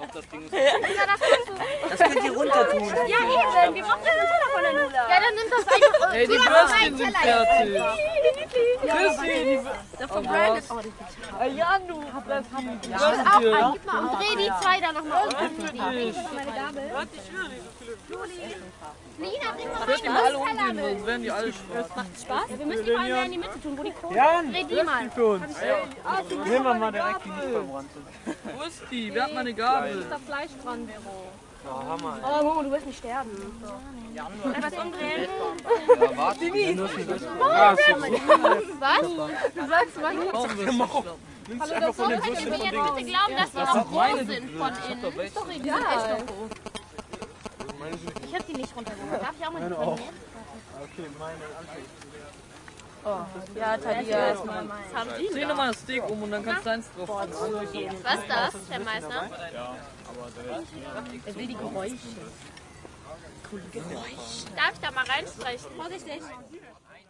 das Ding ist. Ja, das kannst du. Das könnt ihr runter tun. Ja, eben. Wir brauchen den Teller von der Nula. Ja, dann nimm das einfach. Ey, die Würstchen sind fertig. Chrissy, der verbrandet. Ja, du. Das Auch einen, gib mal auf. Dreh die zwei da nochmal auf. Meine Gabel. Lina, bring mal Ich werde die mal alle umdrehen, sonst werden die alle Spaß? Ja, wir müssen die vor allem mehr in die Mitte tun, wo die Krone. Ja, Dreh die mal. für uns. Nehmen wir mal direkt die nicht verbrannt sind. Wo ist die? Wer hat meine Gabel? Da Fleisch dran, Vero. Ja, Hammer. Oh, Momo, du wirst nicht sterben. Etwas umdrehen. Ja, warte. Was? Du sagst was? Nimmst einfach von den Könnt ihr Würstchen mir von jetzt denen. bitte glauben, dass die noch roh sind von innen? Ist doch egal. Ich hab die nicht runtergeholt. Darf ich auch mal die von mir? Okay, meine Anfänge. Ja, Tadia. Dreh nochmal das Steak um und dann kannst du deins drauf tun. Was ist das, Herr Meißner? Er will die Geräusche. Darf ich da mal reinsprechen? Vorsichtig.